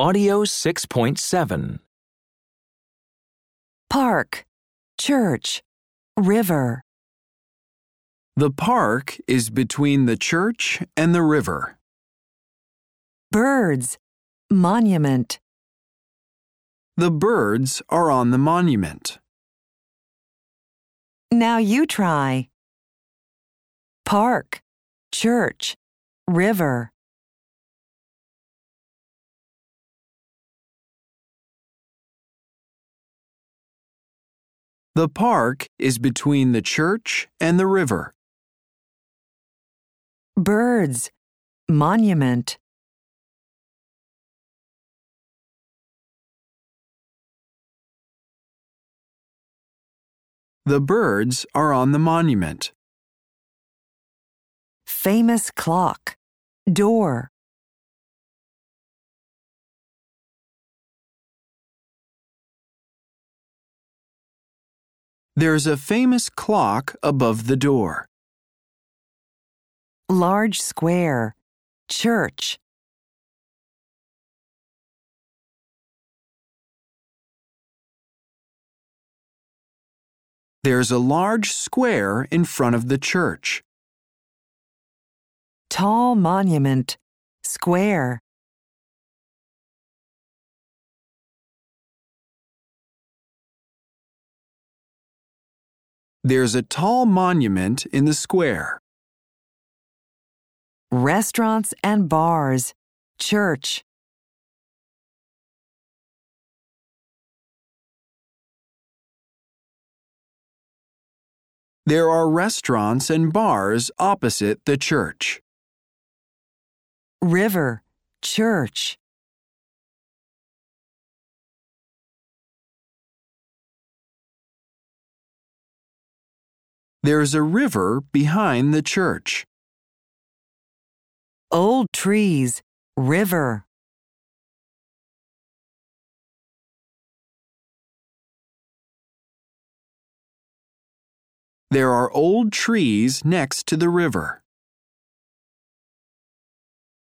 Audio 6.7. Park, church, river. The park is between the church and the river. Birds, monument. The birds are on the monument. Now you try. Park, church, river. The park is between the church and the river. Birds, monument. The birds are on the monument. Famous clock, door. There's a famous clock above the door. Large square, church. There's a large square in front of the church. Tall monument, square. There's a tall monument in the square. Restaurants and bars, church. There are restaurants and bars opposite the church. River, church. There's a river behind the church. Old trees, river. There are old trees next to the river.